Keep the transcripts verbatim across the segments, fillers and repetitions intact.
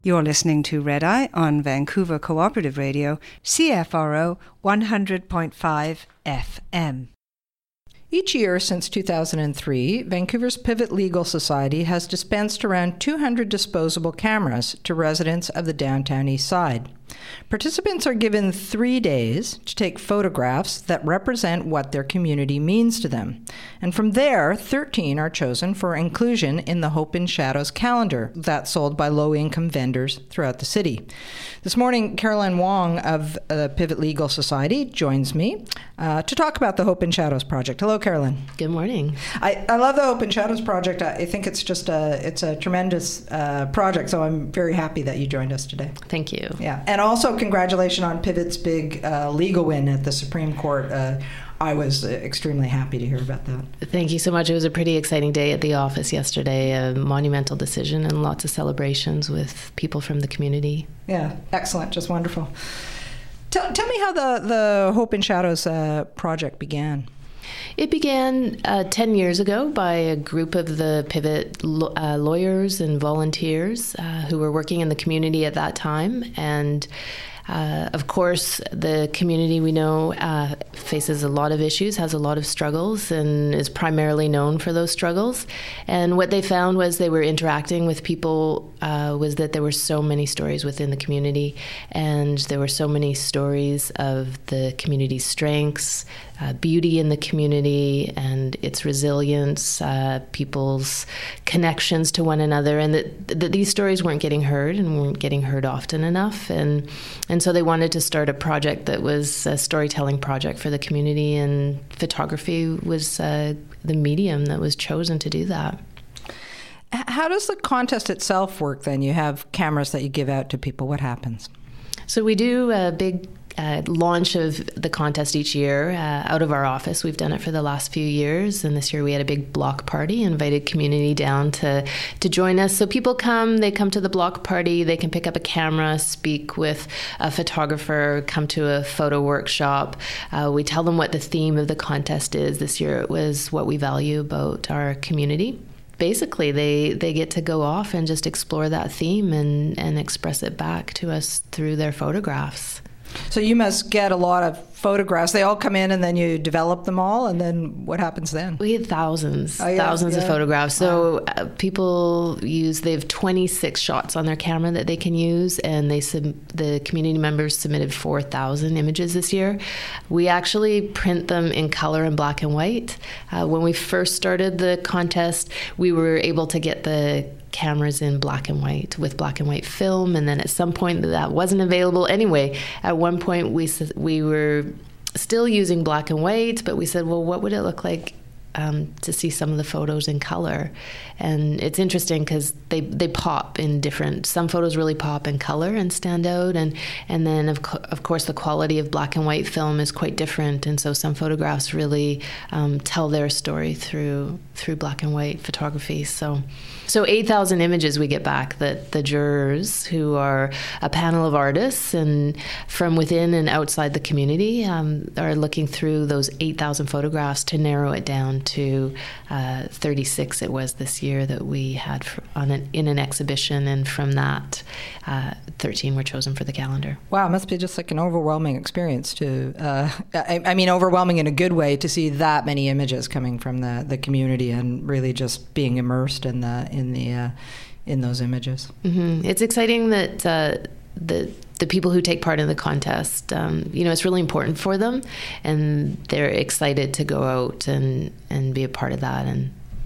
You're listening to Red Eye on Vancouver Cooperative Radio, C F R O one hundred point five F M. Each year since two thousand three, Vancouver's Pivot Legal Society has dispensed around two hundred disposable cameras to residents of the downtown east side. Participants are given three days to take photographs that represent what their community means to them. And from there, thirteen are chosen for inclusion in the Hope in Shadows calendar that's sold by low-income vendors throughout the city. This morning, Caroline Wong of the Pivot Legal Society joins me uh, to talk about the Hope in Shadows project. Hello, Caroline. Good morning. I, I love the Hope in Shadows project. I think it's just a it's a tremendous uh, project, so I'm very happy that you joined us today. Thank you. Yeah, and also congratulations on Pivot's big uh, legal win at the Supreme Court. Uh, I was extremely happy to hear about that. Thank you so much. It was a pretty exciting day at the office yesterday, a monumental decision and lots of celebrations with people from the community. Yeah, excellent, just wonderful. Tell, tell me how the, the Hope in Shadows uh, project began. It began uh, ten years ago by a group of the Pivot lo- uh, lawyers and volunteers uh, who were working in the community at that time. And Uh, of course, the community we know uh, faces a lot of issues, has a lot of struggles, and is primarily known for those struggles. And what they found was they were interacting with people uh, was that there were so many stories within the community, and there were so many stories of the community's strengths, uh, beauty in the community and its resilience, uh, people's connections to one another, and that, that these stories weren't getting heard and weren't getting heard often enough. And And so they wanted to start a project that was a storytelling project for the community, and photography was uh, the medium that was chosen to do that. How does the contest itself work then? You have cameras that you give out to people. What happens? So we do a big Uh, launch of the contest each year uh, out of our office. We've done it for the last few years, and this year we had a big block party, invited community down to to join us. So people come, they come to the block party, they can pick up a camera, speak with a photographer, come to a photo workshop. Uh, we tell them what the theme of the contest is. This year it was what we value about our community. Basically, they, they get to go off and just explore that theme and, and express it back to us through their photographs. So you must get a lot of photographs. They all come in and then you develop them all, and then what happens then? We had thousands, oh, yeah, thousands yeah. of photographs. So wow. uh, people use, they have twenty-six shots on their camera that they can use, and they sub, the community members submitted four thousand images this year. We actually print them in color and black and white. Uh, when we first started the contest, we were able to get the cameras in black and white with black and white film, and then at some point that wasn't available. Anyway, at one point we we were still using black and white, but we said, well, what would it look like um, to see some of the photos in color? And it's interesting because they, they pop in different, some photos really pop in color and stand out, and, and then of, co- of course the quality of black and white film is quite different, and so some photographs really um, tell their story through through black and white photography. So So eight thousand images we get back that the jurors, who are a panel of artists and from within and outside the community, um, are looking through those eight thousand photographs to narrow it down to uh, thirty-six it was this year that we had for, on an, in an exhibition, and from that uh, thirteen were chosen for the calendar. Wow, it must be just like an overwhelming experience to, uh, I, I mean overwhelming in a good way, to see that many images coming from the, the community and really just being immersed in the in the uh, in those images. Mm-hmm. It's exciting that uh, the the people who take part in the contest, um, you know, it's really important for them, and they're excited to go out and, and be a part of that. And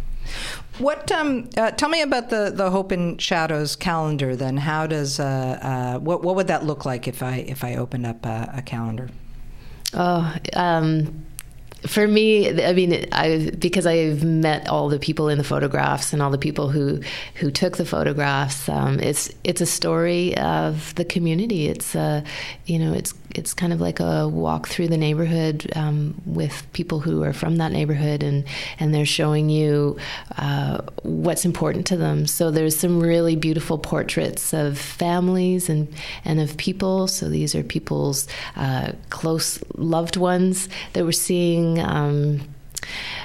what? Um, uh, tell me about the, the Hope in Shadows calendar. Then, how does uh, uh, what what would that look like if I if I opened up a, a calendar? Oh. Um, For me, I mean, I because I've met all the people in the photographs and all the people who, who took the photographs. Um, it's it's a story of the community. It's uh, you know, it's it's kind of like a walk through the neighborhood um, with people who are from that neighborhood, and and they're showing you uh, what's important to them. So there's some really beautiful portraits of families and and of people. So these are people's uh, close loved ones that we're seeing. Um,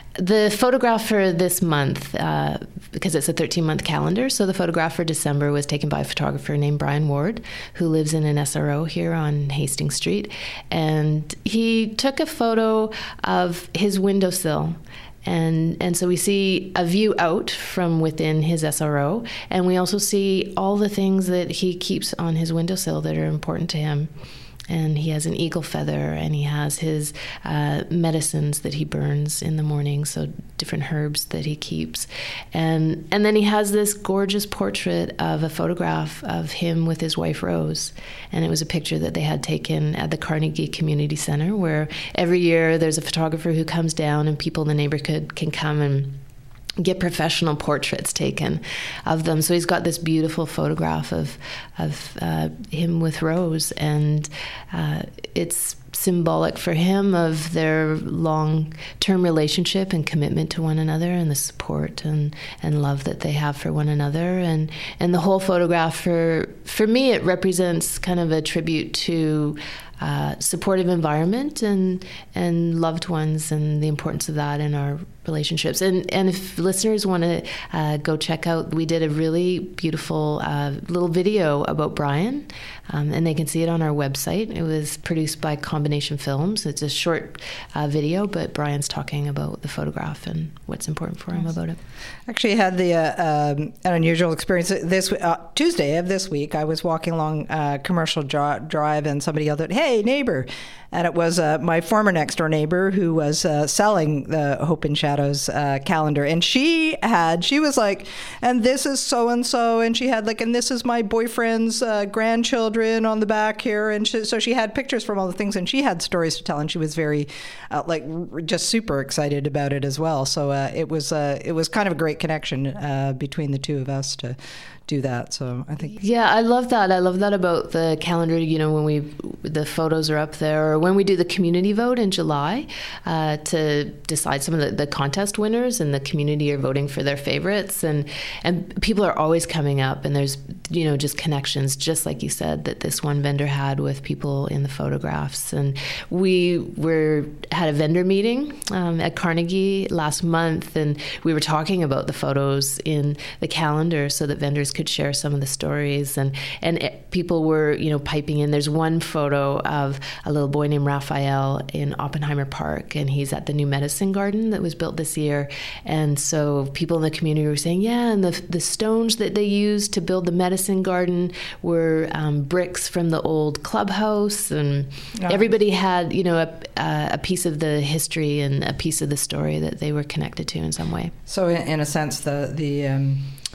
The photograph for this month, uh, because it's a thirteen-month calendar, so the photograph for December was taken by a photographer named Brian Ward, who lives in an S R O here on Hastings Street. And he took a photo of his windowsill. And and so we see a view out from within his S R O, and we also see all the things that he keeps on his windowsill that are important to him. And he has an eagle feather, and he has his uh, medicines that he burns in the morning, so different herbs that he keeps. And and then he has this gorgeous portrait of a photograph of him with his wife, Rose. And it was a picture that they had taken at the Carnegie Community Center, where every year there's a photographer who comes down, and people in the neighborhood can come and get professional portraits taken of them. So he's got this beautiful photograph of of uh, him with Rose, and uh, it's symbolic for him of their long-term relationship and commitment to one another, and the support and, and love that they have for one another. And and the whole photograph, for for me, it represents kind of a tribute to uh, supportive environment and and loved ones, and the importance of that in our relationships. And and if listeners want to uh, go check out, we did a really beautiful uh, little video about Brian, um, and they can see it on our website. It was produced by Combination Films. It's a short uh, video, but Brian's talking about the photograph and what's important for him about it. Actually, I had the uh, um, an unusual experience this uh, Tuesday of this week. I was walking along uh, Commercial dri- Drive, and somebody yelled out, "Hey, neighbor!" And it was uh, my former next door neighbor who was uh, selling the Hope in Shadows uh, calendar. And she had, she was like, and this is so-and-so. And she had like, and this is my boyfriend's uh, grandchildren on the back here. And she, so she had pictures from all the things, and she had stories to tell. And she was very, uh, like, just super excited about it as well. So uh, it was uh, it was kind of a great connection uh, between the two of us to do that. So I think yeah, I love that. I love that about the calendar. You know, when we the photos are up there, or when we do the community vote in July uh, to decide some of the, the contest winners, and the community are voting for their favorites, and and people are always coming up, and there's, you know, just connections, just like you said, that this one vendor had with people in the photographs. And we were had a vendor meeting um, at Carnegie last month, and we were talking about the photos in the calendar so that vendors could share some of the stories, and and it, people were, you know, piping in. There's one photo of a little boy named Raphael in Oppenheimer Park, and he's at the new medicine garden that was built this year. And so people in the community were saying, yeah, and the the stones that they used to build the medicine garden were um, bricks from the old clubhouse, and nice. Everybody had, you know, a, a piece of the history and a piece of the story that they were connected to in some way. So in, in a sense, the the um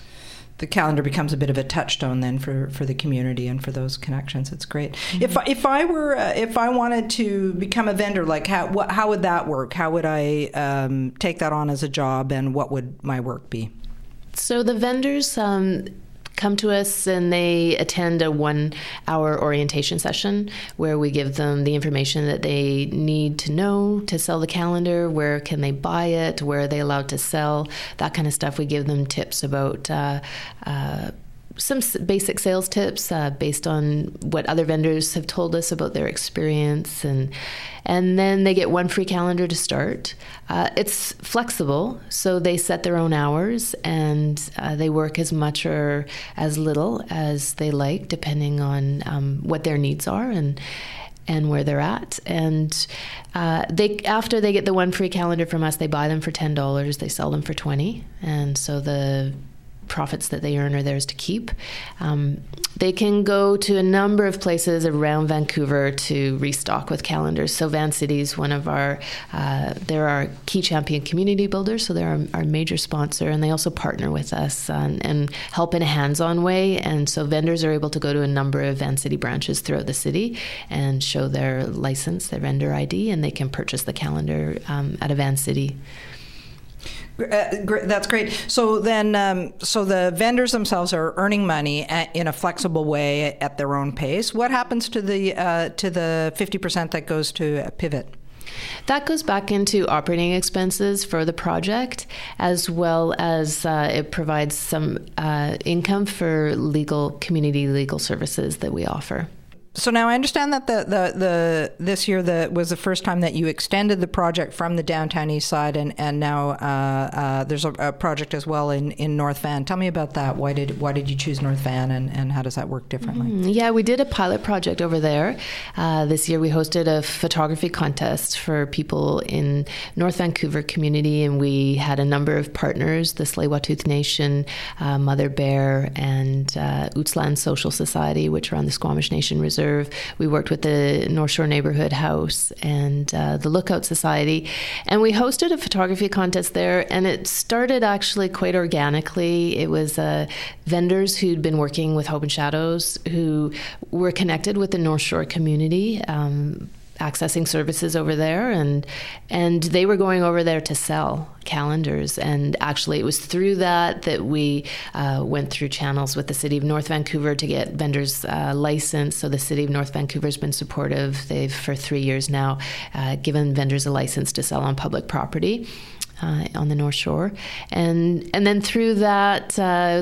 the calendar becomes a bit of a touchstone then for, for the community and for those connections. It's great. Mm-hmm. If if I were uh, if I wanted to become a vendor, like how what, how would that work? How would I um, take that on as a job, and what would my work be? So the vendors um, come to us, and they attend a one-hour orientation session where we give them the information that they need to know to sell the calendar. Where can they buy it? Where are they allowed to sell? That kind of stuff. We give them tips about uh, uh, some basic sales tips uh, based on what other vendors have told us about their experience, and and then they get one free calendar to start. Uh, it's flexible, so they set their own hours, and uh, they work as much or as little as they like, depending on um, what their needs are and and where they're at. And uh, they after they get the one free calendar from us, they buy them for ten dollars. They sell them for twenty dollars, and so the profits that they earn are theirs to keep. Um, they can go to a number of places around Vancouver to restock with calendars. So Vancity's one of our, uh, they're our key champion community builders, so they're our, our major sponsor, and they also partner with us on, and help in a hands-on way. And so vendors are able to go to a number of Vancity branches throughout the city and show their license, their vendor I D, and they can purchase the calendar um, at a Vancity. Uh, that's great. So then, um, so the vendors themselves are earning money at, in a flexible way at their own pace. What happens to the uh, to the fifty percent that goes to Pivot? That goes back into operating expenses for the project, as well as uh, it provides some uh, income for legal community legal services that we offer. So now I understand that the, the, the this year the, was the first time that you extended the project from the downtown east side, and and now uh, uh, there's a, a project as well in, in North Van. Tell me about that. Why did why did you choose North Van, and, and how does that work differently? Mm, yeah, we did a pilot project over there. Uh, this year we hosted a photography contest for people in North Vancouver community, and we had a number of partners: the Tsleil-Waututh Nation, uh, Mother Bear, and uh, Ootsland Social Society, which are on the Squamish Nation Reserve. We worked with the North Shore Neighborhood House and uh, the Lookout Society, and we hosted a photography contest there, and it started actually quite organically. It was uh, vendors who'd been working with Hope and Shadows who were connected with the North Shore community, um, accessing services over there, and and they were going over there to sell calendars. And actually it was through that that we uh, went through channels with the City of North Vancouver to get vendors uh, licensed. So the City of North Vancouver has been supportive. They've for three years now uh, given vendors a license to sell on public property uh, on the North Shore, and and then through that uh,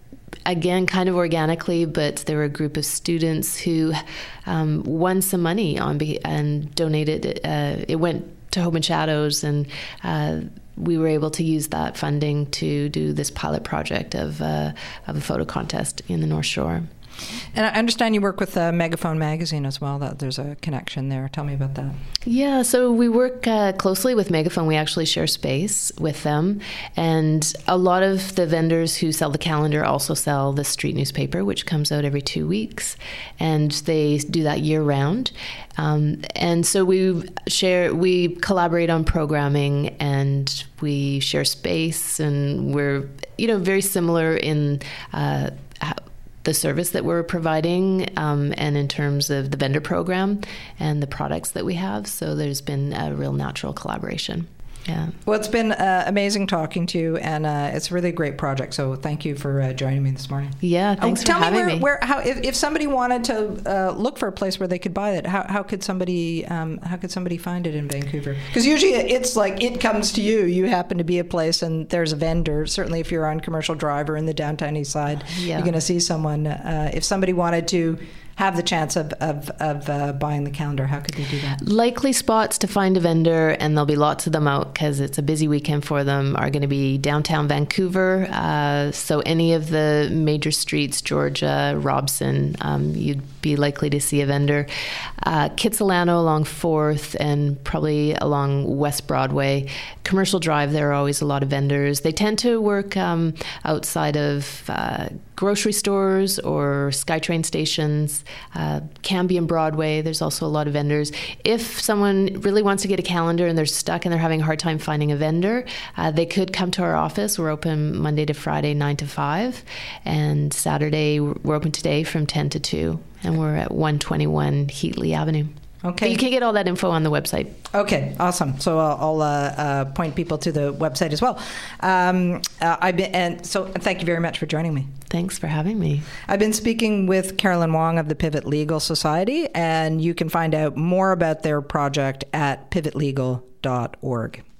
again, kind of organically, but there were a group of students who um, won some money on be- and donated. Uh, it went to Hope and Shadows, and uh, we were able to use that funding to do this pilot project of uh, of a photo contest in the North Shore. And I understand you work with uh, Megaphone Magazine as well. That there's a connection there. Tell me about that. Yeah, so we work uh, closely with Megaphone. We actually share space with them. And a lot of the vendors who sell the calendar also sell the street newspaper, which comes out every two weeks. And they do that year round. Um, and so we share, we collaborate on programming, and we share space, and we're, you know, very similar in uh, how, the service that we're providing, um, and in terms of the vendor program and the products that we have. So there's been a real natural collaboration. Yeah. Well, it's been uh, amazing talking to you, and uh, it's really a great project. So thank you for uh, joining me this morning. Yeah, thanks oh, for tell having me. Where, me. where, how, if, if somebody wanted to uh, look for a place where they could buy it, how, how could somebody um, how could somebody find it in Vancouver? Because usually it's like it comes to you. You happen to be a place, and there's a vendor. Certainly, if you're on Commercial Drive or in the downtown east side, yeah. you're going to see someone. Uh, if somebody wanted to have the chance of, of, of uh, buying the calendar, how could they do that? Likely spots to find a vendor, and there'll be lots of them out because it's a busy weekend for them, are going to be downtown Vancouver. Uh, so any of the major streets, Georgia, Robson, um, you'd be likely to see a vendor. Uh, Kitsilano along fourth and probably along West Broadway. Commercial Drive, there are always a lot of vendors. They tend to work um, outside of uh, grocery stores or SkyTrain stations. Uh, Cambie and Broadway, there's also a lot of vendors. If someone really wants to get a calendar and they're stuck and they're having a hard time finding a vendor, uh, they could come to our office. We're open Monday to Friday, nine to five, and Saturday, we're open today from ten to two, and we're at one twenty-one Heatley Avenue. Okay. But you can get all that info on the website. Okay, awesome. So I'll, I'll uh, uh, point people to the website as well. Um, uh, I've been, and so thank you very much for joining me. Thanks for having me. I've been speaking with Carolyn Wong of the Pivot Legal Society, and you can find out more about their project at pivot legal dot org.